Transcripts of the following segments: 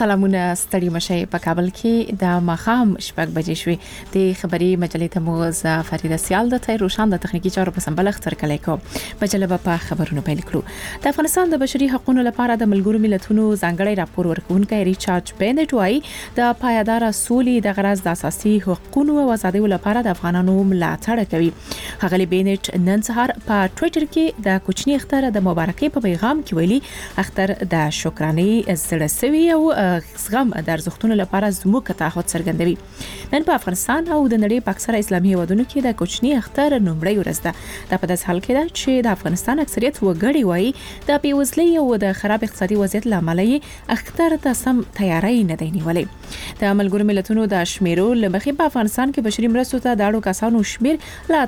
سلامونه ستړي مشه په کابل کې د ماخام شپږ بجې شوې د خبري مجلې ته مو فریده سیال د تیر روشان د تخنیکی چارو په سمبل اختر کړي کو مجله په خبرونو پیل کړو د افغانستان د بشري حقوقو لپاره د ملګرو ملتونو ځانګړي راپور ورکونکي ریچارډ بینټ وايي د پایدار سولې د غرض د اساسي حقوقو او ازادۍ لپاره د افغانانو ملاتړ کوي. هغه بینټ نن سهار په ټوئیټر کې د کوچني اختر د مبارکۍ په پیغام کې ویلي اختر د شکرانې زړه سوي او زغم د ارزښتونو لپاره زموږ تعهد څرګندوي. نن په افغانستان او د نړۍ په اکثره اسلامي هیوادونو کې د کوچني اختر نومړی ورځ ده. دا په داس حال کې ده چې د افغانستان اکثریت وګړي وایي د پیوزلۍ او د خراب اقتصادي وضعیت لامل یې اختر ته سم تیاری نه دی نیولې. د ملګرو ملتونو د شمیرو لمخې په افغانستان کې بشري مرستو ته د اړو کسانو شمیر لا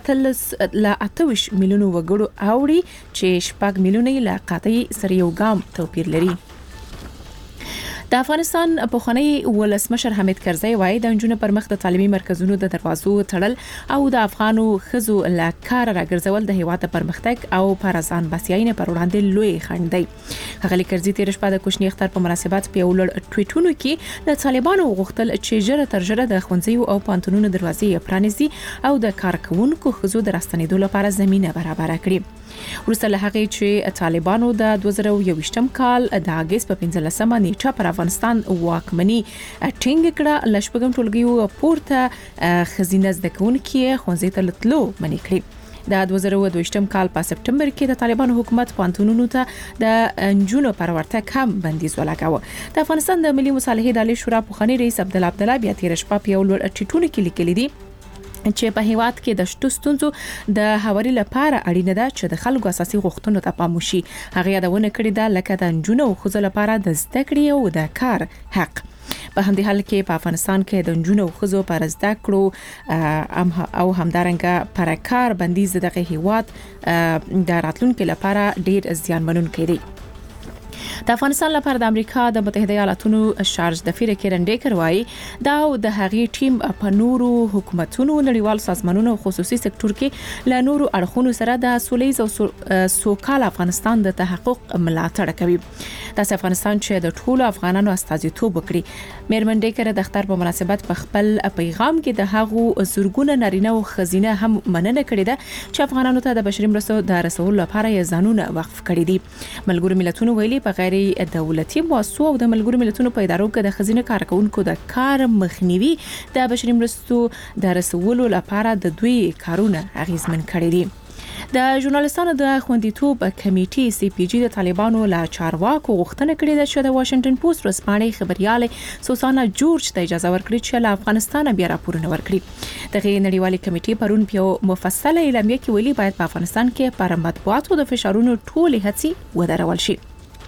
28 میلیونو وګړو اوړي چې 6 میلیونه لا قطعي سره یو ګام توپیر لري. د افغانستان پخوانی ولسمشر حمید کرزی وایي د انجونو پر مخ د تعلیمي مرکزونو د دروازو تړل او د افغانو خزو لا کار راګرځول د هیواد پرمختګ او پر ځان بسیاینه پر وړاندې لوی خنډ دی. هغه کرزی تیر شپه د کوچني اختر په مناسبت په ولړ ټویټونو کې د طالبانو غوښتل چې ژر تر ژره د خوندزیو او پانتونونو دروازې پرانیزي او د کارکونکو خزو د راستنېدو لپاره زمينه برابر کړي. ورسره له هغه چې طالبانو د 2021م کال د اگست په 15مه نیټه پر افغانستان واکمني ټینګ کړه لشپږم ټولګیو پورته خزینه زدکونکي خونځې ته لټلو منې کړی. د 2022م کال په سپټمبر کې د طالبانو حکومت پانتونونو ته د انجونو پر ورتګ هم بندیز ولګاوه. د افغانستان د ملي مصالحې د عالی شورا پخوانی رئیس عبدالله بیا تیر شپه په یو لړ ټیټونو کې لیکلي دي چې په هیواد کې د شتو ستونزو د هواري لپاره اړینه ده چې د خلکو اساسي غوښتنو ته پام وشي. هغه یادونه کړې ده لکه د انجونو او خزو لپاره د زده کړې او د کار حق. په همدې حال کې په افغانستان کې د انجونو او خزو پر زده کړو او همدارنګه پر کار بندیز دغه هیواد د راتلونکو لپاره ډیر زیانمنونکی دی. د افغانستان لپاره د امریکا د متحده ایالاتونو شارج د فیر کیرن ډیکر وايي دا د هغې ټیم په نورو حکومتونو نړیوال سازمانونو خصوصي سکتور کې له نورو اړخونو سره د سولې او سوکال افغانستان د تحقق ملاتړ کوي. د افغانستان چې د ټولو افغانانو استازیتوب وکړي. میرمن ډیکر د اختر په مناسبت په خپل پیغام کې د هغو زورګونه نارینه او خزینه هم مننه کړې ده چې افغانانو ته د بشري مرستو د رسولو لپاره یې ځانونه وقف کړي دي. ملګرو ملتونو ویلي په غیر دولتي مؤسسو او د ملګرو ملتونو په ادارو کې د خزینه کارکونکو د کار مخنیوي د بشري مرستو د رسولو لپاره د دوی کارونه اغیزمن کړي دي. د ژورنالستانو د خوندیتوب کمیټې سی پی جی د طالبانو لا چارواکو غوښتنه کړې ده چې د واشنگټن پوسټ ورځپاڼې خبرياله سوسانا جورج ته اجازه ورکړي چې له افغانستان بیا راپورونه ورکړي. دغه نړیوالې کمیټې پرون په مفصله اعلامیه کې ویلي باید په افغانستان کې پر مطبوعاتو د فشارونو ټولې هڅې ودرول شي.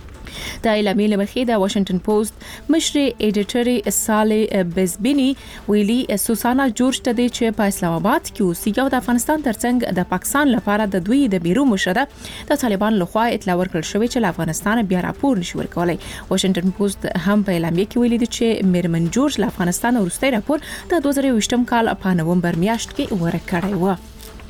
د اعلامیې لمخې د واشنگټن پوسټ مشر ایډیټر صالح بزبینی ویلي سوسانا جورج ته د چې په اسلام آباد کې اوسېږي او د افغانستان ترڅنګ د پاکستان لپاره د دوی د بیرو مشره د طالبان لخوا اطلاع ورکړل شوې چې له افغانستان بیا راپور نشي ورکولای. واشنگټن پوسټ هم په اعلامیه کې ویلي چې میرمن جورج له افغانستان وروستي راپور د 2020م کال په نومبر میاشت کې ورکړی و.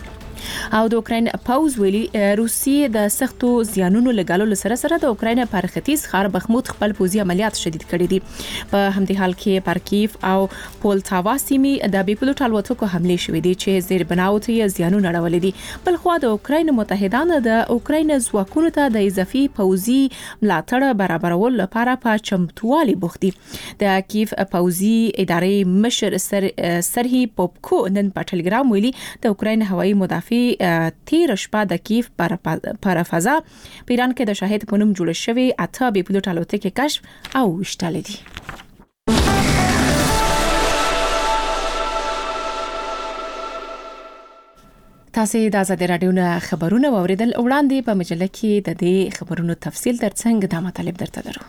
او د اوکراین پاوز ویلي روسیې د سختو زیانونو لګالو سره سره د اوکراین پر ختیځ خار بخمود خپل پوزي عملیات شدید کړي دي. په همدې حال کې پر کیف او پولتاوا سیمې د بیپلوټ الوتکو حمله شوې دي چې زیر بناو ته زیانونه اړولې دي. بل خو د اوکراین متحدان د اوکراین ځواکونو ته د اضافي پوزي ملاتړ برابرول لپاره په چمتووالي بوخت دي. د کیف پوزي ادارې مشر سرهی پوپکو نن په ټلګرام ویلي د اوکراین هوایي مدافع تیر شپه د کیف پر فضا په ایران کې د شاهد په نوم جوړ شوی اته بیپلوټ الوتکې کشف او وشتل دي. تاسو د آزاد رادیو نه خبرونه واوریدل. وړاندې په مجله کې د دې خبرونو تفصیل ترڅنګ د مطالب درته درو.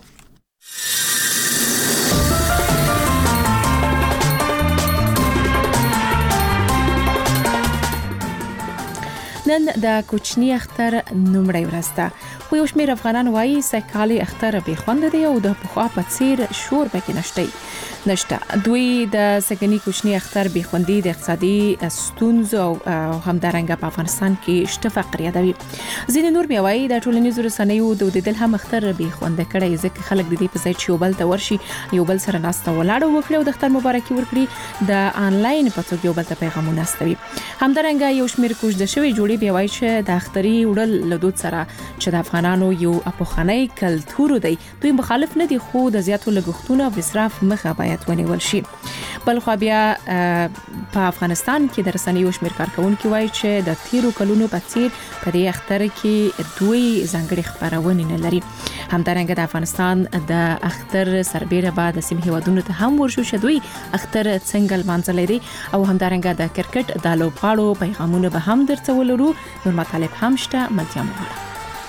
نن د کوچني اختر نومړی ورځ ده. خو یو شمېر افغانان وایي سکه‌کالي اختر به خوند دی او د پخوا په څیر شور پکې نشته. نشته. دوی د سګنی کوچنی اختر به خوندي د اقتصادي ستونزو او همدارنګه په افغانستان کې شته فقر یادوي. ځینې نور بیا وایي د ټولنیزو رسنیو د دل هم اختر به خوند کړي ځکه خلک د دې په ځای چې یو بل ته ورشي یو بل سره ناسته ولاړ وکړي او د اختر مبارکي ورکړي د انلاین په توګه یو بل ته پیغامونه استوي. همدارنګه یو شمېر کوژده شوی جوړي بیا وایي چې د اختري وړل له دود سره چې د افغانانو یو اپوخنۍ کلتور دی دوی مخالف نه دي خو د زیاتو لګښتونو او اسراف مخه باید ونیول شي. بل خو بیا په افغانستان کې د رسنیو شمېر کارکونکو وایي چې د تیرو کلونو په څیر په دې اختر کې دوی ځانګړي خبرونه نه لري. همدارنګه د افغانستان د اختر سربېره بعد سیمه هیوادونو ته هم ورشو شدوي اختر څنګه لمانځل دي او همدارنګه د کرکټ د لوبغاړو پیغامونه به هم درته ولرو. نور مطالب هم شته ملتیا مغواړه.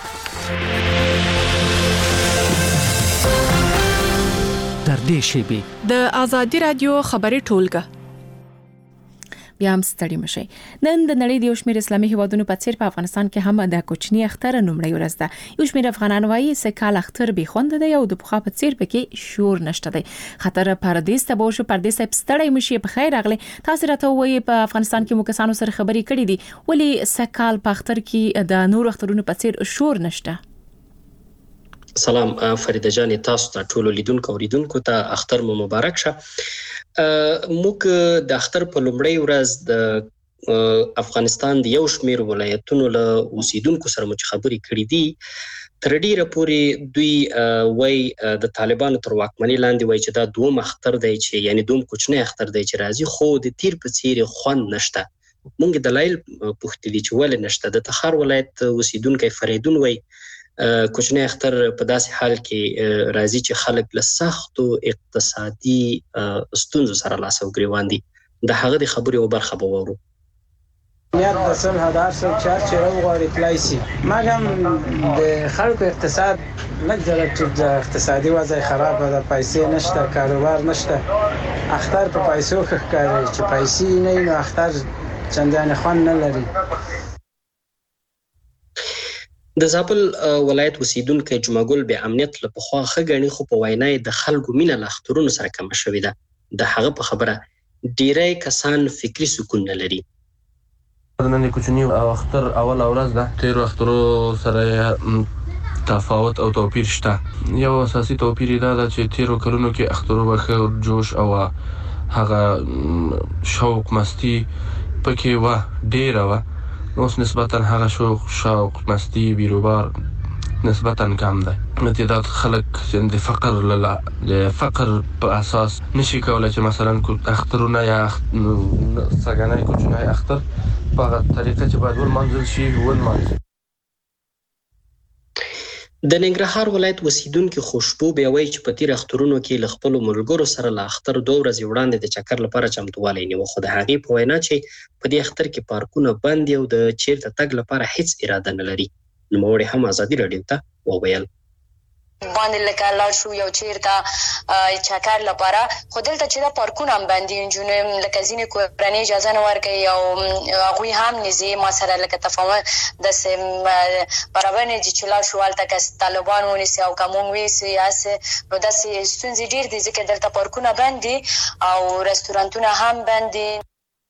در دې شیبه د ازادي رادیو خبري ټولګه بیا هم ستړي مشي. نن د نړۍ د یو شمېر اسلامي هیوادونو په څیر په افغانستان کې هم د کوچنی اختر نومړی ورځ ده. یو شمېر افغانان وایي چې کال اختر به خوند دی او د پخوا په څیر پکې شور نشته دی. خطر پردیس ته بوشو پردیس ستړي مشي په خیر اغله. تاسو راته وایي په افغانستان کې مو کسانو سره خبرې کړې دي ولی سکال په اختر کې د نور اخترونو په څیر شور نشته. سلام فریده جان، تاسو ته ټول لیدونکو او اوریدونکو ته اختر مو مبارک شه. موږ د اختر په لومړۍ ورځ د افغانستان د یو شمېر ولایتونو له اوسیدونکو سره مو خبرې کړې دي. تر ډیره پورې دوی وای د طالبانو تر واکمنۍ لاندې وای چې دا دوم اختر دی چې یعنی دوم کوچنی اختر دی چې راځي خو د تیر په څیر خوند نشته. موږ دلایل پوښتلي چې ولې نشته. د تخار ولایت اوسیدونکو فریدون وای کوچنی اختر په داسې حال کې راځي چې خلک له سختو اقتصادي ستونزو سره لاس او ګریوان دي. د هغه د خبرې او برخه به وورو. نیت د صلح هدار سره چې راوغواړي تلای شي مګم د خلکو اقتصاد نګذره چې د اقتصادي وضع خراب ده، پیسې نشته، کاروبار نشته. اختر په پیسو ښکاري چې پیسې نه نو اختر چندانه خوند نه لري. د زابل ولایت اوسیدونکو جمعګل به امنیت له پخوا خګنی خو په وینای د خلکو مینه له اخترونو سره کم شوې ده. د هغه په خبره ډیری کسان فکری سکون نه لري. نن کوچنی اختر اول ورځ ده. تیر اخترو سره تفاوت او توپیر شته. یو اساسي توپیر دا ده چې تیرو کلونو کې اخترو وخت جوش او هغه شوق مستی پکې و ډیره و. اوس نسبتا هغه شوق مستی بیروبار نسبتا کم ده. متعدد خلک د فقر په اساس نشي کولای چې مثلا اخترونه یا سګنای کوچنی اختر په طریقه چې باید ولمانځل شي ولمانځل. د ننګرهار ولایت اوسیدونکو خوشبو بیا وایي چې په تیر اخترونو کې له خپل ملګرو سره له اختر 2 ورځې وړاندې د چکر لپاره چمتووالی نیو خو د هغې په وینا چې په دې اختر کې پارکونه بند دي او د چیرته تګ لپاره هیڅ اراده نه لري. نوموړی هم ازادي راډیو ته وویل باندې لکه لاړ شو یو چیرته چکر لپاره خو دلته چې دا پارکونه هم باندې انجونې لکه ځینې کورنۍ اجازه نه ورکوي او هغوی هم نږدې ما سره لکه تفاهم داسې برابر نه دي چې لاړ شو هلته که طالبان ونیسي او که موږ ویسي هسې نو داسې ستونزې ډېر دي ځکه دلته پارکونه بند دي او رستورانتونه هم بند دي.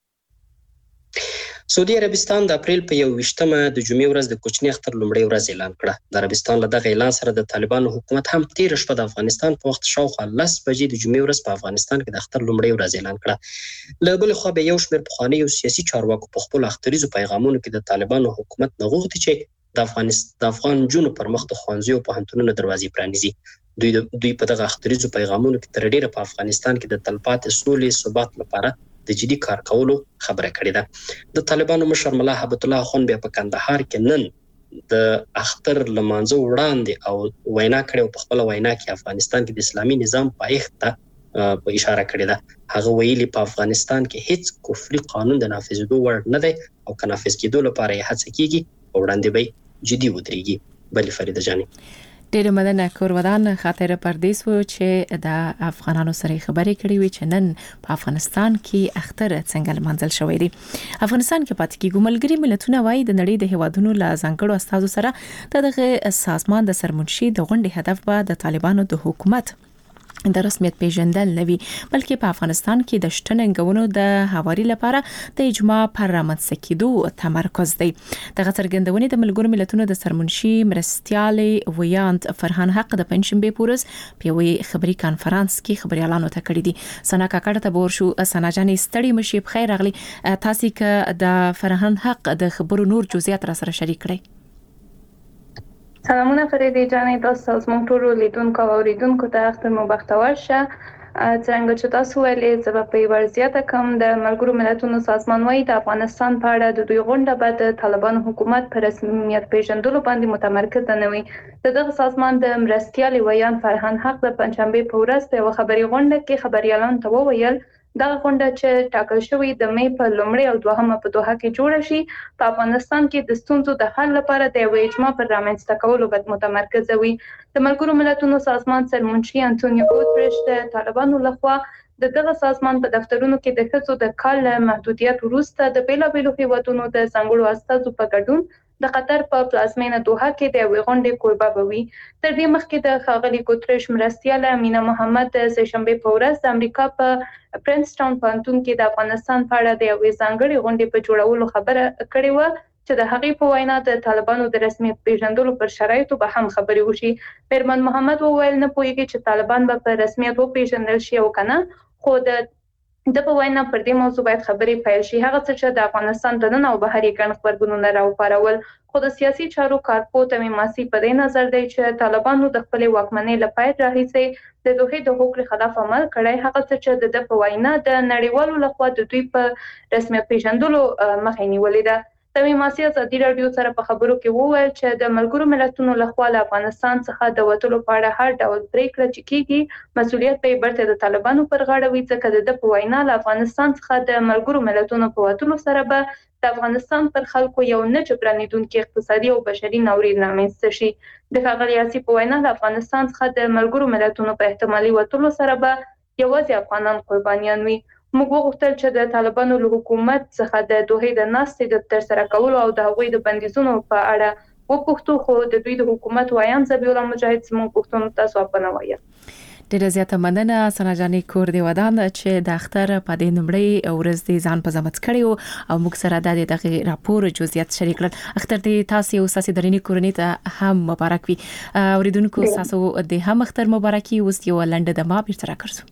سعودي عربستان د اپریل په 21مه د جمعې ورځ د کوچنی اختر لومړی ورځ اعلان کړه. د عربستان له دغه اعلان سره د طالبانو حکومت هم تیر شپه د افغانستان په وخت شاوخوا 10 بجې د جمعې ورځ په افغانستان کې د اختر لومړی ورځ اعلان کړه. له بل خوا به یو شمېر پخواني سیاسي چارواکو په خپل اختریزو پیغامونو کې د طالبانو حکومت نه غوښتي چې د افغان جنو پر مخ د ښوونځیو او پوهنتونونو دروازې پرانیزي. دوی په دغه اختریزو پیغامونو کې تر ډیره په افغانستان کې د تلپاتې سولې ثبات لپاره د جدي کار کولو خبره کړې ده. د طالبانو مشر ملا هبت الله خان بیا په کندهار کې نن د اختر لمانځه وړاندې او وینا کړې په خپل وینا کې افغانستان کې د اسلامي نظام پایښت ته په اشاره کړې ده. هغه ویلي په افغانستان کې هیڅ کفري قانون د نافذېدو وړ نه دی او که نافذ کېدو لپاره یې هڅه کیږي او وړاندې به جدي ودرېږي. بلې فریده جانې ډېر مننه کور ودان خاطر پردیس و چې د افغانانو سره خبرې کړې وي چې نن په افغانستان کې اختر څنګه لمانځل شوی دی. افغانستان کې پاتې کېږي ملګری ملتونه وایي د نړۍ د هیوادونو له ځانګړو استازو سره دغه سازمان د سرمنشي د غونډې هدف به د طالبانو د حکومت د رسمیت پیژندل نوي بلکې په افغانستان کې د شتننګونو د هواري لپاره د اجماع پر رامنځته کېدو تمرکز دی. د څرګندونې د ملګرو ملتونو د سرمنشي مرستيالي ویاند فرهان حق د پنځشنبه پورز په وی خبري کانفرنس کې خبريالانو ته کړی دي. سنا کاکړ ته بور شو سنا جانې ستړي مشي په خیر اغلی تاسو کې د فرهان حق د خبرو نور جزئیات را سره شریک کړئ. سلامونه فریدی جانې تاسو زموږ ټول لیدونکو او اوریدونکو ته اختر مو بختور شه. څنګه چې تاسو ویلې سبب په ورزياته کم د ملګرو ملتونو سازمان وايي د افغانستان په اړه د دوی غونډه بعد د طالبان حکومت پر رسمیت پیژندلو باندې متمرکز نه وي. دغه سازمان د مرستيالي ویان فرهان حق د پنځشنبه په ورځ په خبري غونډه کې خبريالانو ته وویل دغه غونډه چې ټاکل شوې د مې په لومړۍ او دوهمه په دوحه کې جوړه شي په افغانستان کې د ستونزو د حل لپاره د اجماع پر رامنځته کولو باندې متمرکز وي. د ملګرو ملتونو سازمان سرمنشي انټونیو ګوتریش د طالبانو لخوا دغه سازمان په دفترونو کې د ښځو د کال محدودیت وروسته د بیلابیلو هیوادونو د څنګهلو استازو په ګډون د قطر په پلازمینه دوحه کې د غونډې کوربه بوي. تر دې مخکې د ښاغلي ګوتریش مرستياله مینا محمد د سهشنبه په ورځ د امریکا په پرنسټاون پوهنتون کې د افغانستان په اړه د یوې ځانګړې غونډې په جوړولو خبره کړې و چې د هغې په وینا د طالبانو د رسمیت پیژندلو پر شرایطو به هم خبرې وشي. پیرمن محمد وویل نه پوهیږي چې طالبان به په رسمیت وپیژندل شي او کنه، خو د په وینا پر دې موضوع باید خبرې پیل شي. هغه څه چې د افغانستان دننه او بهري ګڼ خبرګونونه راوپارول، خو د سیاسي چارو کارپوه تمیم ماسي په دې نظر دی چې طالبانو د خپل واکمنۍ لپاره راهیسي د دوی د حقوقو خلاف عمل کړی. هغه څه چې د په وینا د نړیوالو لخوا د دوی په رسمیت پیژندلو مخه نیولې ده. تمیم ماسي ازادي رادیو سره په خبرو کې وویل چې د ملګرو ملتونو لخوا له افغانستان څخه د وټلو په اړه هر ډول پریکړه چې کیږي مسؤلیت به برته د طالبانو پر غاړه وي، ځکه د په وینا له افغانستان څخه د ملګرو ملتونو په وټلو سره به د افغانستان پر خلکو یو نه جبرانیدونکو اقتصادي او بشري ناورین رامنځته شي. د ښاغلي یاسي په وینا د افغانستان څخه د ملګرو ملتونو په احتمالي وټلو سره به یوازې افغانان قربانیان وي. موږ وغوښتل چې د طالبانو له حکومت څخه د دوحې د ناستې د ترسره کولو او د هغوی د بندیزونو په اړه وپوښتو، خو د دوی د حکومت وایان ذبیح الله مجاهد زموږ پوښتنو ته ځواب نه وایي. ډیره زیاته مننه سنا جانې کور دی ودان چې د اختر په دې نمبرې ورځ دې ځان په زحمت کړیو او موږ سره د دغه راپور جزئیات شریک کړل. اختر دې تاسو او ساسي درنی کورنۍ ته هم مبارک وي. اوریدونکو تاسو د هم اختر مبارکي اوس یو لنډه دمه بیرته راکړو.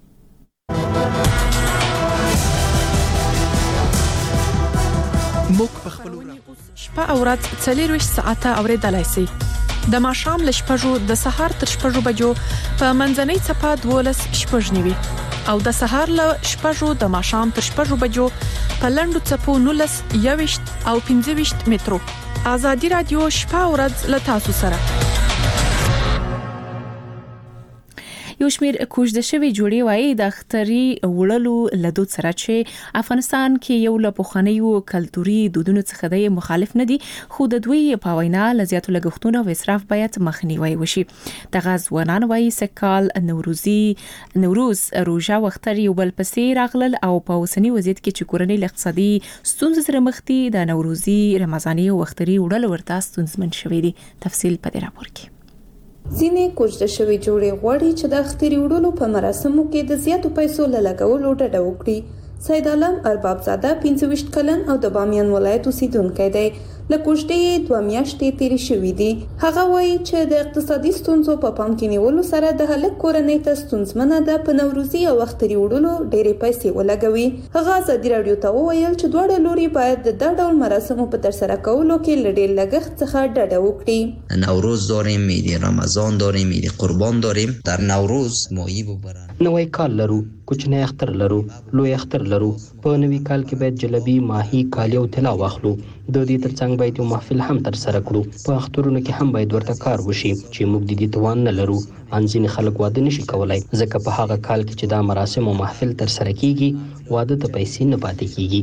موږ په خپل شپه او ورځ 24 ساعته اوریدلای شئ. د ماښام ل شپږو د سهار تر شپږو بجو په منځنۍ صفه 12 شپږنیوي او د سهار ل شپږو د ماښام تر شپږو بجو په لندو صفو 19 21 او 25 مترو. ازادي رادیو شپه او ورځ ل تاسو سره. یو شمیر کوژده شوی جوړي وایي د اختري وړلو لدود سره چې افغانستان کې یو له پخوانیو کلتوري دودونو څخه دی مخالف نه دي، خو د دوی په وینا لزیاتو لګښتونو او اسراف باید مخنیوي وشي. دغه ځوانان وایي سکال نوروز روژه وختر یو بل پسې راغلل او په اوسنی وضعیت کې چې کورنۍ اقتصادي ستونزې سره مخ دي د نوروزي رمضاني او وختري وړل ورته ستونزمن شوی دي. تفصیل په دې راپور کې. ځینې کوژده شوی جوړې غواړي چې د اختري وړلو په مراسمو کې د زیاتو پیسو لګولو ډډه وکړي. سید عالم ارباب زاده 25 کلن او د بامیان ولایت اوسیدونکی دی. له کوژدې 2 میاشتې تیرې شوې دي. هغه وایي چې د اقتصادي ستونزو په پام کې نیولو سره د هلک کورنۍ ته ستونزمنه ده په نوروزي او اختري وړلو ډېرې پیسې ولګوي. هغه ازادي رادیو ته وویل چې دواړه لوري باید د دا ډول مراسمو په ترسره کولو کې له ډېر لګښت څخه ډډه وکړي. نوروز داریم، عید رمضان داریم، عید قربان داریم. در نوروز ماهی ببرن، نوی کال لرو، کوچنی اختر لرو، لوی اختر لرو. په نوی کال کې باید جلبي، ماهی، کالی او طلا واخلو. د دې ترڅنګ باید یو محفل هم تر سره کړو. په اخترونو کې هم باید ورته کار وشي چې موږ د دې توان نه لرو. ان ځینې خلک واده نشي کولای ځکه په هغه کال کې چې دا مراسم او محفل تر سره کیږي واده ته پیسې نه پاتې کیږي.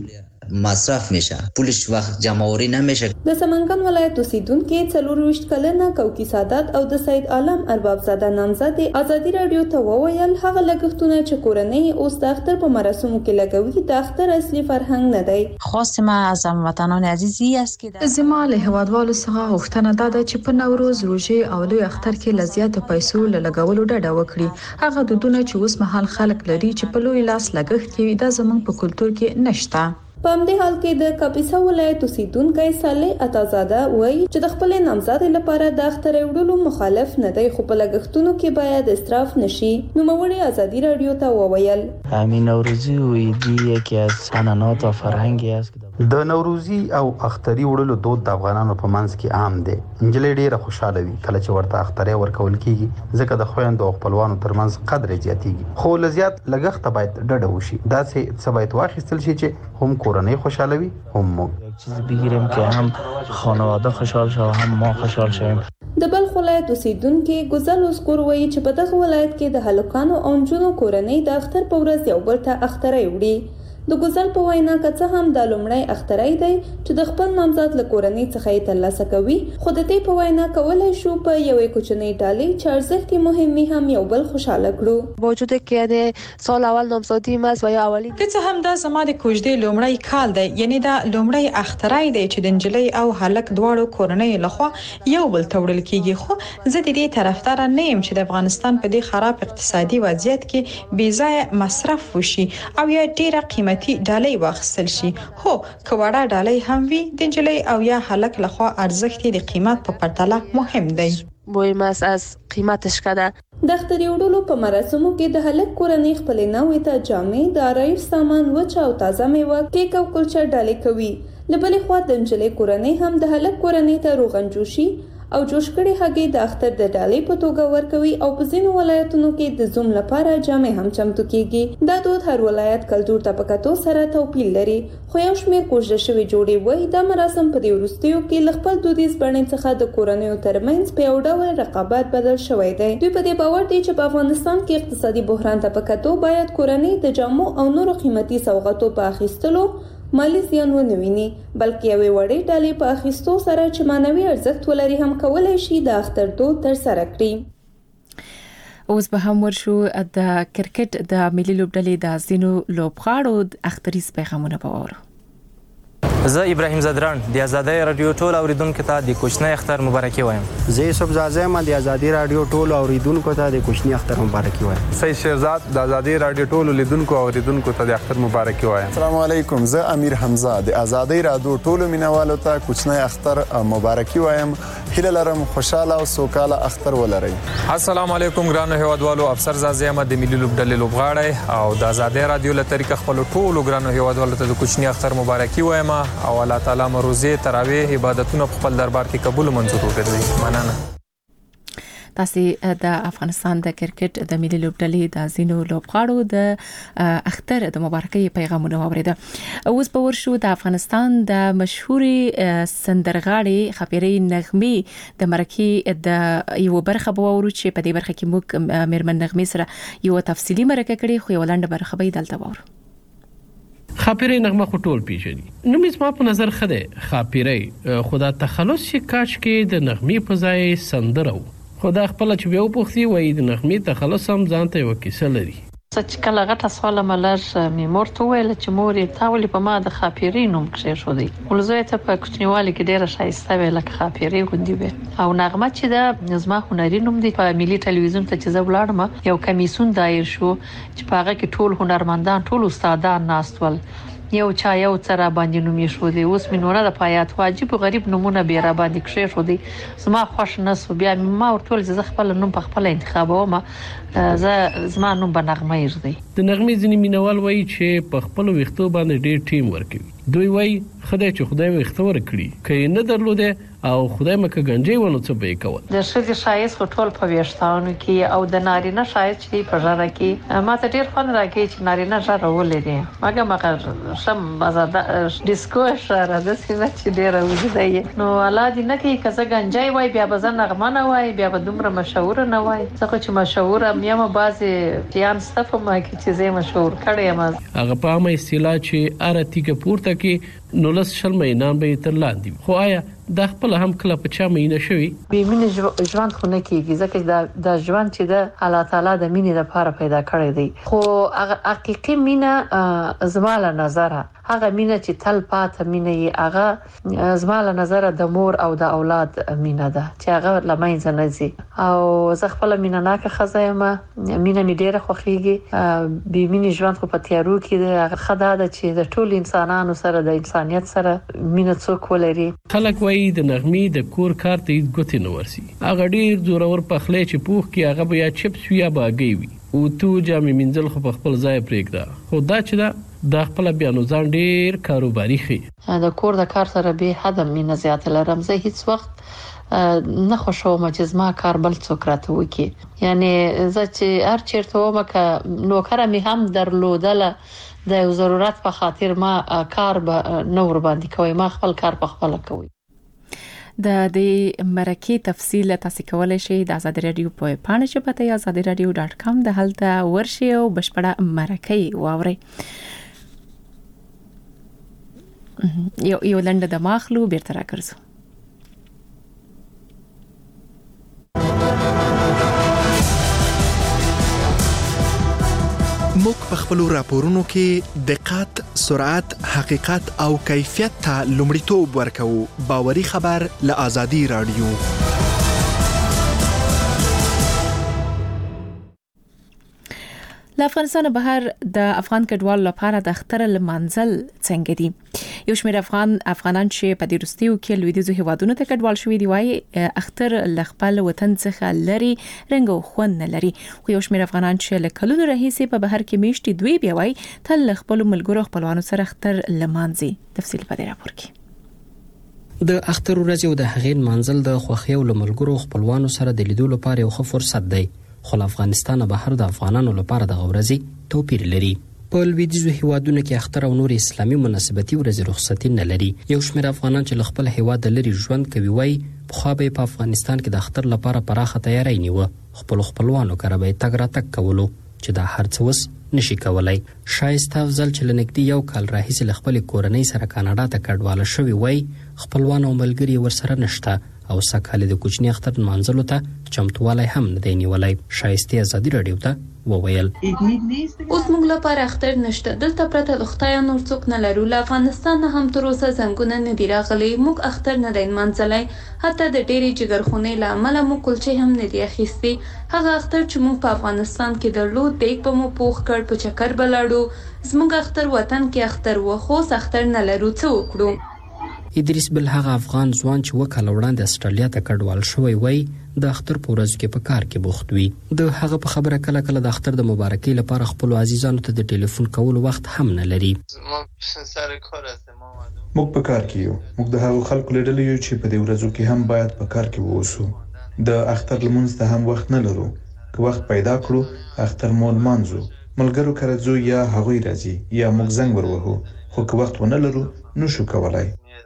مصرف میشه، پولش وقت جمعوری نمیشه. د سمنګان ولایت اوسیدونکو 24 کلنه کوکی سعادت او د سید عالم ارباب زاده نامزد ازادي رادیو ته وویل هغه لګښتونه چې کورنۍ اوس د اختر په مراسمو کې لګوي د اختر اصلي فرهنګ نه دی. خواست ما از هموطنان عزیزی است که زما له هیوادوالو څخه غوښتنه ده چې په نوروز روژې او لوی اختر کې لزیات پیسو لګولو ډډه وکړي. هغه دودونه چې اوس مهال خلک لري چې په لوی لاس لګښت کوي دا زموږ په کلتور کې نشته. په همدې حال کې د کاپیسا ولایت اوسیدونکو صالح عطازاده وایي چې د خپل نامزد لپاره د اختر وړلو مخالف نه دی، خو په لګښتونو کې باید اسراف نشي. نوموړي ازادي رادیو ته وویل همین نوروزی و عیدی یکی از عنعنات و فرهنگی است. د نوروزی او اختری وړلو دود د افغانانو په منځ کې عام دی. انجلې ډیره خوشاله وي کله چې ورته اختری ورکول کیږي ځکه د خويندو او خپلوانو ترمنځ قدر زیاتیږي. خو لزیات لګښت باید ډډه وشي. دا څه باید واخیستل شي چې هم کورنۍ خوشاله وي هم موږ چیز بگیریم که هم خانواده خوشحال شه و هم ما خوشحال شویم. د بلخ ولایت اوسیدونکو ګزل اسکور وایي چې په دغه ولایت کې د هلکانو او نجونو کورنۍ د اختر په ورځ یو بل ته اختری وړي. د ګزل په وینا که څه هم د لومړی اختری دی چې د خپل نامزد له کورنۍ څخه یې ترلاسه کوي، خو د دې په وینا کولای شو په یوې کوچنۍ ډالۍ چې ارزښت یې مهمي هم یو بل خوشاله کړو. با وجود که سال اول نامزدیم است و یا اولی که څه هم دا زما د کوژدې لومړی کال دی، یعنی دا لومړی اختری دی چې د نجلۍ او هلک دواړو کورنۍ لخوا یو بل ته وړل کیږي. خو زه د دې طرفدار نه یم چې د افغانستان په دې خراب اقتصادي وضعیت کې بې ځایه مصرف وشي او یا ډیره قیمتي ډالۍ واخیستل شي. هو که وړه ډالۍ هم وي د نجلۍ او یا هلک لخوا ارزښت د قیمت په پرتله مهم دی. مهم است از قیمتش کده. د اختر وړلو په مراسمو کې د هلک کورنۍ خپل نوې ته جامې، د آرایش سامان، وچ او تازه میوه، کیک او کلچه ډالۍ کوي. له بلې خوا د نجلۍ کورنۍ هم د هلک کورنۍ ته روغن جوشي او جوش کړي هګۍ د اختر د ډالۍ په توګه ورکوي او په ځینو ولایتونو کې د زوم لپاره جامې هم چمتو کیږي. دا دود هر ولایت کلتور ته په کتو سره توپیر لري، خو یو شمېر کوژده شوي جوړې وایي دا مراسم په دې وروستیو کې له خپل دودیز بڼې څخه د کورنیو ترمنځ په یو ډول رقابت بدل شوی دی. دوی په دې باور دي چې په افغانستان کې اقتصادي بحران ته په کتو باید کورنۍ د جامو او نورو قیمتي سوغاتو په اخیستلو مالی زیان ونه ویني، بلکې یوې وړې ډالۍ په اخیستو سره چې معنوي ارزښت ولري هم کولای شي د اختر دود ترسره کړي. اوس به هم ورشو د کرکټ د ملي لوبډلې د ځینو لوبغاړو اختریز پیغامونه به واورو. زه ابراهیم زدران د ازادي رادیو ټول اوریدونکو ته د کوچنی اختر مبارکي وایم. زه یوسف زازم د ازادي رادیو ټول اوریدونکو ته د کوچنی اختر مبارکي وایم. سید شهزاد د ازادي رادیو ټول لیدونکو او اوریدونکو ته د اختر مبارکي وایم. السلام علیکم، زه امیر حمزه د ازادي رادیو ټول مینوالو ته کوچنی اختر مبارکي وایم. هیله لرم خوشاله او سوکاله اختر ولرئ. السلام علیکم ګرانو هیوادوالو، افسر زازم د ملي لوبډلې لوبغاړی او د ازادي رادیو له طریقه خپل ټول ګرانو هیوادوالو ته د کوچنی اختر مبارکي وایم او الله تعالی مروزه تراویح عبادتونه په خپل دربار کې قبول منظور وګرځي. مننه. تاسو د افغانستان د کرکټ د ملي لوبډلې د ځینو لوبغاړو د اختر د مبارکۍ پیغامونه واوریده. اوس به ورشو د افغانستان د مشهوري سندرغاړي خپيري نغمي د مرکې د یو برخه به ورو چې په دې برخه کې موږ میرمن نغمي سره یو تفصیلی مرکه کړي، خو یو لنډه برخه به دلته وورو. خاپیری نغمه خو ټول پیژني. نو زما په نظر خده خاپیری خدا تخلص شي کاش کې د نغمې په ځای سندره خدا خپل چې به وپوښتي وای د نغمې تخلص هم ځان ته وکیسه لري. چې کله غټه سواله ملر میمور ته ویل چې مورې تاولي په ما د خاپیری نوم کې شو دی. ولزوی ته په کوچنیوالي کې ډیره شایسته ویل لکه خاپیری غوندي وي او نغمه چې د زما هنري نوم دی. په ملي ټلویزیون ته چې زه ولاړم یو کمیسون دایر شو چې په هغه کې ټول هنرمندان ټول استادان ناستول، یو چا یو تر باندې نومې شو دی. اوس مینوره د پایات واجب غریب نمونه به را باندې کښې شو دی. زما خوښ نسو بیا ما ورته چې زه خپل نوم په خپل انتخابوم، زه زما نوم به نغمه دی. د نغمې ځینې مینوال وایي چې په خپل ویښتو باندې ډېر ټیم ورکوي. دوی وایي خدای چې خدای ویښته ورکړي که یې نه درلوده او خدای مکه گنجي ونه څه به کول. د شذ شایس ټول په ویشتانو کې او د نارینه شایس چې په ژړه کې ما ته ډیر خوند راکې چې نارینه ژړه ولې مګه شم مزه ډیسکو شره د سینه چې ډیر وځي نو الله دې نه کې کزه گنجي وای بیا بزن نغمه نه وای بیا به دومره مشهور نه وای څنګه چې مشهور یم بعضی پیان ستف ما کې چې زه مشهور کړی یم هغه په عامه اصطلاح چې ارتیګه پورته کې نو لس شل مینان به تر لاندې خو آیا د خپل هم کله په چا مینه شوی به مینه ژوند خو نه کیږي ځکه د ژوند چې د الله تعالی د مینې لپاره پیدا کړی دی خو حقيقي مینه زماله نظره هغه مینه چې تل پات مینه یې هغه زماله نظره د مور او د اولاد مینه ده چې هغه لماینځ نه زی او زه خپل مینه ناکه خزایمه مینه می ډیره خوخیږي به مینه ژوند خو په تیارو کې ده هغه خدای ده چې د ټول انسانانو سره د انسانيت سره مینه څوک ولري خلک وایي د نغمې د کور کار ته ګوتې نه ورسي هغه ډیر زورور پخلی چې پوخ کې هغه بیا چپس یا باګي وي او تو جامې منځل خو په خپل ځای پرېږده خو دا چې دا خپل بیانو ځان ډیر کاروباري خي د کور د کار سره به حد مینه زیات لرم زه هیڅ وخت نه خوشوم چې زما کار بل څوک راته وکي یعنی زه چې هر چیرته ومکه نوکر می هم درلودله د ضرورت په خاطر ما کار به نور باندې کوي ما خپل کار په خپل کوي د دې مرکې تفصیل تاسو کولای شئ د آزاد رادیو په پاڼه چې پته azadiradio.com د هلته ورشي او بشپړه مرکې واوري یو لنډه د ماخلو بیرته راکړو موږ په خپل راپورونو کې دقت، سرعت، حقیقت او کیفیت ته لومړیتوب ورکوو. باوري خبر له آزادي رادیو. له افغانستان بهر د افغان کډوالو لپاره د اختر لمانځل څنګه دي یو شمېر افغانان چې په دې وروستیو کې لویدیځو هیوادونو ته کډوال شوي دي وايي اختر له خپل وطن څخه لري رنګ او خوند نه لري خو یو شمېر افغانان چې له کلونو راهیسې په بهر کې میشتي دوی بیا وايي تل خپل ملګرو خپلوانو سره اختر لمانځي تفصیل په دې راپور کې د اختر ورځ او د هغې منځل د خوښۍ او ملګرو خپلوانو سره د لیدو لپاره یو ښه فرصت دی خو افغانستان بهر د افغانانو لپاره د غورځي توپیر لري په لویدیځو هیوادونو کې اختر او نور اسلامي مناسبتي ورځې رخصتي نه لري یو شمېر افغانان چې خپل هیواد لري ژوند کوي وای خو به په افغانستان کې د اختر لپاره پراخه تیاری نیوه خپلوانو کړه به تګ راتګ کولو چې دا هر څه وس نشي کولای شایسته افضل چې لنګدي یو کال راهیسې خپل کورنۍ سره کاناډا ته کډواله شوی وای خپلوان او ملګری ورسره نشته او سکهاله د کوچنی اختر منځلو ته چمتووالی هم نه دی نیولای شایسته آزادي رادیو ته وویل اوس موږ لپاره اختر نشته دلته پرته د خدای نور څوک نه لرو له افغانستان هم تر اوسه څنګه نه دی راغلی موږ اختر نه دی منځلای حتی د ډېری جګرخونې له عمله مو کلچې هم نه دی اخیستي هغه اختر چې موږ په افغانستان کې درلود دیګ په مو پوخ کړ په چکر بلاړو زموږ اختر وطن کې اختر و خو اختر نه لرو څه وکړو ادریس بل هغه افغان ځوان چې وکاله وړاندې استرالیا ته کډوال شوی وای د اختر په ورځ کې په کار کې بوخت وي د هغه په خبره کله د اختر د مبارکۍ لپاره خپل عزیزانو ته د ټلیفون کولو وخت هم نه لري موږ په کار کې یو موږ د هغو خلکو لیدل یو چې په دې ورځو کې هم باید په کار کې ووسو د اختر لمونځ ته هم وخت نه لرو که وخت پیدا کړو اختر مو لمانځو ملګرو کرځو یا هغوی راځي یا موږ زنګ وروهو خو که وخت ونه لرو نو شو کولای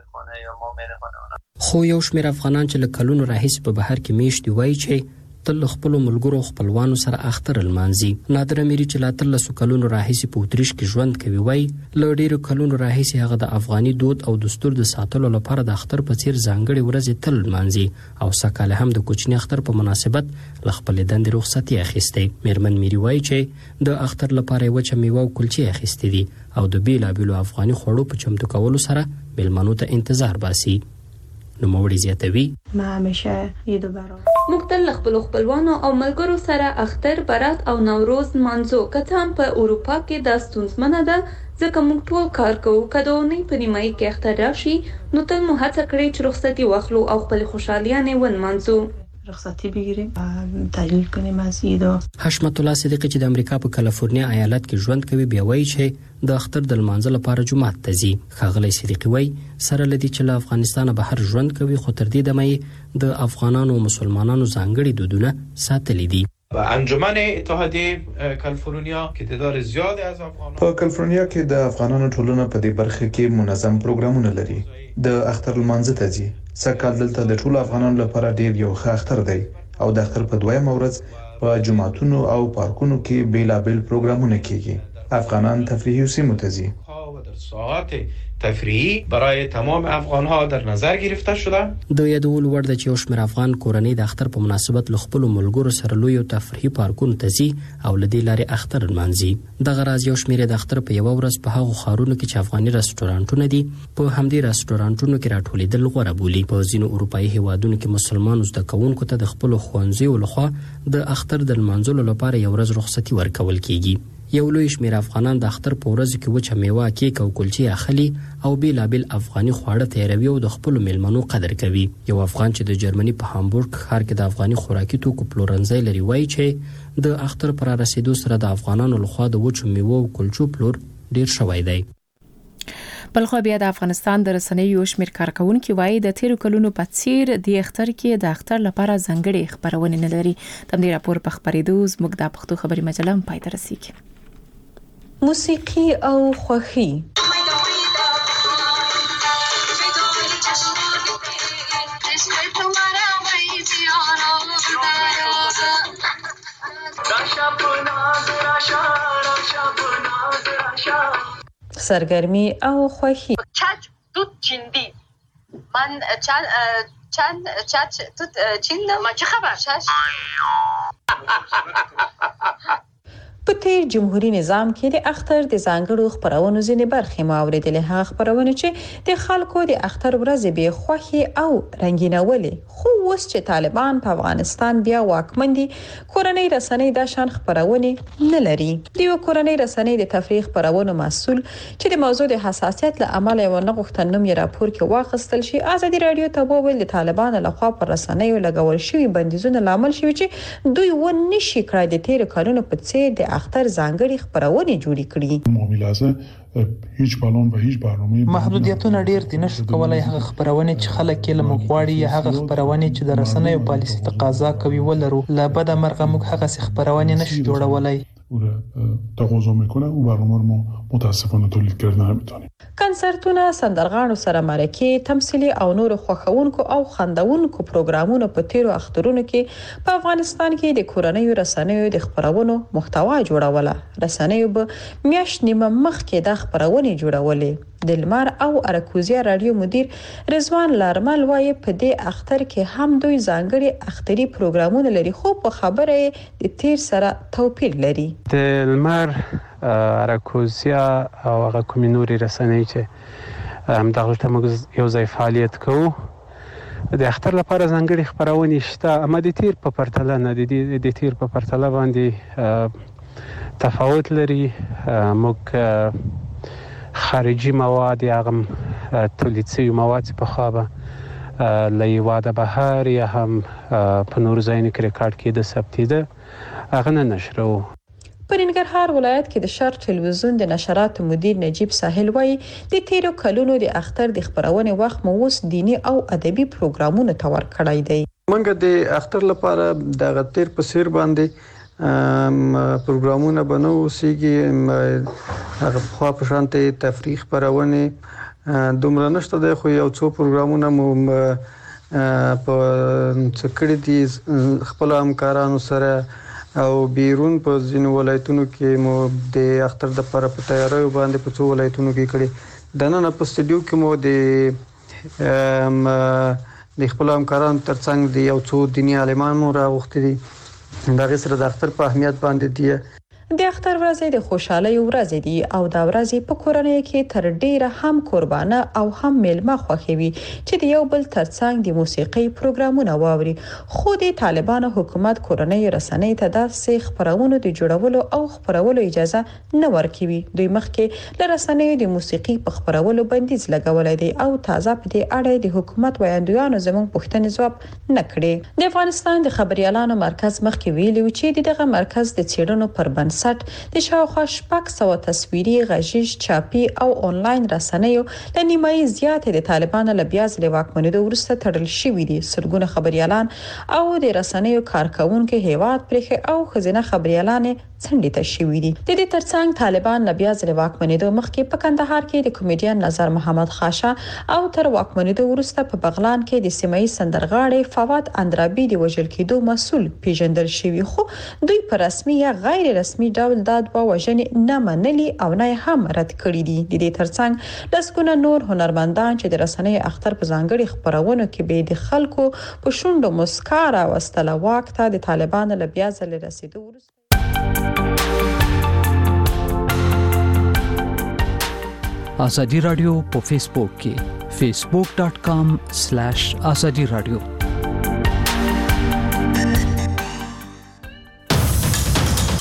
خو یو شمېر افغانان چې له کلونو راهیسې په بهر کې میشتي وایي چې تل خپل ملګرو خپلوانو سره اختر لمانځي نادر امیری چې لا تل څو کلونو راهیسې په اتریش کې ژوند کوي وایي له ډېرو کلونو راهیسې هغه د افغاني دود او دستور د ساتلو لپاره د اختر په څیر ځانګړې ورځې تل لمانځي او سکهاله هم د کوچني اختر په مناسبت له خپلې دندې رخصتي اخیستې میرمن میری وایي چې د اختر لپاره وچه میوه او کلچې اخیستې دي او د بیلابیلو افغاني خوړو په چمتو کولو سره میلمنو ته انتظار باسي نو موړي زیاتوي ما همیشه عید برابر موږ تل خپل خپلوانو او ملګرو سره اختر برات او نوروز منځو کته هم په اروپا کې د ستونزمنه ده ځکه موږ ټول کار کوو کله نه په نیمایي کې اختر راشي نو تل مو هڅه کړې چې رخصتي واخلو او خپل خوشالیانه ون منځو رخصتی بگیریم و تحلیل کنیم از ایدا. حشمت الله صدیقی چې د امریکا په کالیفورنیا ایالت کې ژوند کوي بیا وایي چې د اختر د لمانځه لپاره جمعات ته ځي. ښاغلی صدیقی وایي سره لدی چې له افغانستانه بهر ژوند کوي خو تر دې دمه د افغانانو او مسلمانانو ځانګړي دودونه ساتلي دي. انجمن اتحادیه کالیفورنیا کې تعداد زیات از افغانان په کالیفورنیا کې د افغانانو ټولنه په دې برخه کې منظم پروګرامونه لري. د اختر لمانځه ته ځي. سکهال دلته د ټولو افغانانو لپاره ډیر یو ښه اختر دی او د اختر په دویمه ورځ په جمعتونو او پارکونو کې بیلابل پروګرامونه کیږي. افغانان تفریحي سیمو ته ځي. ساعات تفریحی برای تمام افغان‌ها در نظر گرفته شده. د یادول وړ د یو شمېر افغان کورنۍ د اختر په مناسبت له خپل ملګرو سره لوی تفریحي پارکونو ته ځي او لدی لارې اختر لمانځي. د غراز یو شمېر د اختر په یو ورځ په هغو خارونو کې چې افغاني رستورانټونه دي په همدې رستورانټونو کې راټولېدل غوړه بولي. په ځینو اروپایي هیوادونو کې مسلمان زده کوونکو ته د خپل ښوونځیو لخوا د اختر د لمانځلو لپاره یو ورځ رخصتي ورکول کیږي. یو لوی شمېر افغانان د اختر په ورځ کې وچه میوه، کیک او کلچې اخلي او بیلابل افغاني خواړه تیاروي او د خپل میلمنو قدر کوي. یو افغان چې د جرمني په هامبورګ ښار کې د افغاني خوراکي توکو پلورنځی لري وایي چې د اختر پر رسیدو سره د افغانانو لخوا د وچو میوه او کلچو پلور ډیر شوی دی. بلخو بیا د افغانستان د رسنیو شمیر کارکونکو وایي د تیرو کلونو په څیر د اختر کې د اختر لپاره ځانګړي خبرونه نه لري. تم دې راپور په خبرېدو زموږ د پښتو خبري مجله پای ته رسیدي. موسیقي او خوښي سرگرمی او خوښي چاچ توت چندی من چند چاچ توت چند ما چه خبر چاچ په تیر جمهوریت نظام کې د اختر د ځانګړو خبرونو ځینې برخې مو اوریدلې. هغه خبرونه چې د خلکو د اختر ورځې به خوښي او رنگینولې. خو اوس چې طالبان په افغانستان بیا واکمن دي کورنۍ رسنۍ د شان خبرونه نه لري. د کورنۍ رسنۍ د تفریح خبرونو مسؤل چې د موضوع د حساسیت له امله یو نه غوښتنوم یې راپور کې واخیستل شي. آزادي رادیو ته وویل د طالبان لخوا پر رسنیو لګول شوی بندیزونه لامل شوی چې دوی و نشي کړای د تیر کارونو په څیر د اختر ځانګړي خبرونه جوړې کړي. معاملات هیڅ بالون و هیڅ برنامه محدودیتونه ډیر دي. نشو کولای هغه خبرونه چې خلک یې لمغواړي یا هغه خبرونه چې د رسنیو پالیسي تقاضا کوي ولرو. لا بد مرغه موږ هغه خبرونه نشو جوړولای. تقاضا میکنه او برنامه رو متاسفانه تولید کردن نمیتونیم. کنسرتونه، سندرغاړو سره مرکې، تمثيلي او نور خوښونکو او خندونکو پروګرامونو په تیرو اخترونو کې په افغانستان کې د کورنیو رسنیو د خبرونو محتوا جوړوله. رسنیو به میاشت نیمه مخکې د خبرونه جوړولې. د لمر او اراکوزیا رادیو مدیر رضوان لارمل وایي په دې اختر کې هم دوی ځانګړي اختري پروګرامونه لري خو په خبره د تیر سره توپیر لري. د لمر اراکوزیا او هغه کومې نورې رسنۍ چې همدغه ته موږ یو ځای فعالیت کوو د اختر لپاره ځانګړي خبرونه شته. اما د تیر په پرتله نه د تیر په پرتله باندې تفاوت لري. موږ خارجي مواد یا هم تولید شوي مواد په خوابه لایوا د بهر یا هم په نور ځایونو کې ریکارډ کېده ثبتېده هغه نه نشرو. په ننګرهار ولایت کې د شرق تلویزیون د نشراتو مدیر نجیب ساحل وایي د تیرو کلونو د اختر د خبرونه وخت مو اوس دینی او ادبي پروګرامونه تور کړی دی. منګه د اختر لپاره د غتیر په سیر باندې پروګرامونه بنو سیږي هغه خو په شانته تفریح پرونه دومره نشته دی خو یو څو پروګرامونه مو په څکړې دي خپل همکارانو سره او بیرون په ځینو ولایتونو کې مو د اختر د لپاره په تیاری باندې په څو ولایتونو کې کړي. د نن په سټډیو کې مو د خپل همکارانو ترڅنګ د یو څو دیني عالمان مو راغوښتي دي. دا غسر د اختر په اهمیت باندې دی. د اختر ورځې د خوشحالۍ ورځې دي او دا ورځې په کورنۍ کې تر ډیره هم قربانه او هم میلمه خوښوي چې د یو بل ترڅنګ د موسیقي پروګرامونه واوري. خو د طالبانو حکومت کورنۍ رسنۍ ته داسې خبرونو د جوړولو او خبرولو اجازه نه ورکوي. دوی مخکې له رسنیو د موسیقي په خبرولو بندیز لګولای دی او تازه په دې اړه د حکومت ویاندویانو زموږ پوښتنې ځواب نه کړي. د افغانستان د خبريالانو مرکز مخکې ویلي چې دغه مرکز د څېړنو پر بنسټ د شاوخوا 600 تصویري، غږیز، چاپي او انلاین رسنیو له نیمایي زیات د طالبانو له بیا ځلې واکمنېدو وروسته تړل شوي دي. سرګونه خبريالان او د رسنیو کارکونکو هیواد پرېخي او خزینه خبريالان څنډې ته شوي دي. د دې ترڅنګ طالبان له بیا ځلې واکمنېدو مخکې په کندهار کې د کمیډین نظر محمد خاشا او تر واکمنېدو وروسته په بغلان کې د سیمایي سندرغاړي فواد اندرابي د وژل کېدو مسؤل پیژندل شوی، خو دوی په رسمي یا غیر رسمي ډول دا دوه وژنې نه منلي او نه هم رد کړي دي. د دې ترڅنګ لسګونه نور هنرمندان چې د رسنیو اختر په ځانګړي خبرونو کې به د خلکو په شونډو مسکا راوستله، واک ته د طالبانو له بیا ځلې رسیدو وروسته ازادي رادیو په فیسبوک کې facebook.com/azadi radio